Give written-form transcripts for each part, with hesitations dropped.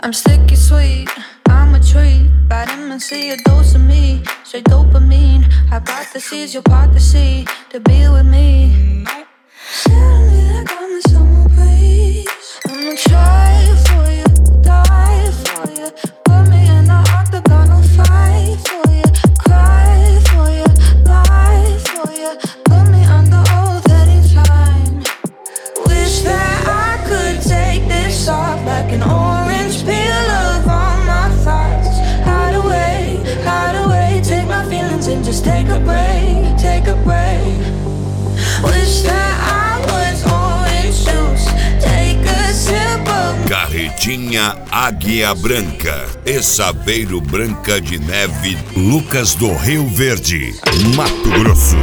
I'm sticky sweet, I'm a treat. Vitamin C, a dose of me. Straight dopamine. Hypotheses, you're part to see. To be with me. Suddenly that got me summer breeze. I'ma try for you, die for you. Put me in the octagon, I'll fight for you. Cry for you, lie for you. Put me under oath anytime. Wish that I could take this off like an orange peel of all my thoughts. Hide away, take my feelings and just take a break, take a break. Wish that I was orange juice, take a sip of... Carretinha Águia Branca e Saveiro Branca de Neve, Lucas do Rio Verde, Mato Grosso.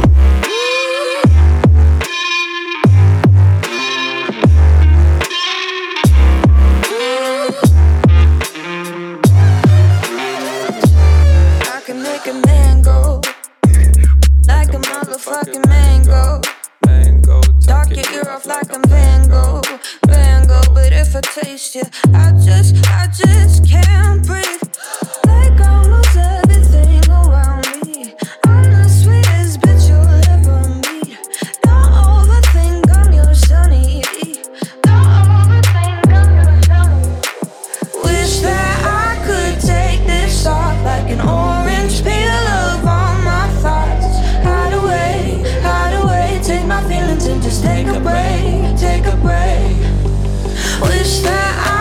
Motherfucking mango. Talk your ear off like I'm Van Gogh. But if I taste you, I just can't breathe. Like I lose everything around me. I'm the sweetest bitch you'll ever meet. Don't overthink, I'm your sunny. Don't overthink, I'm your sunny. Wish that I could take this off like an orange peel of all my thoughts. Hide away, take my feelings and just take a break, take a break. Wish that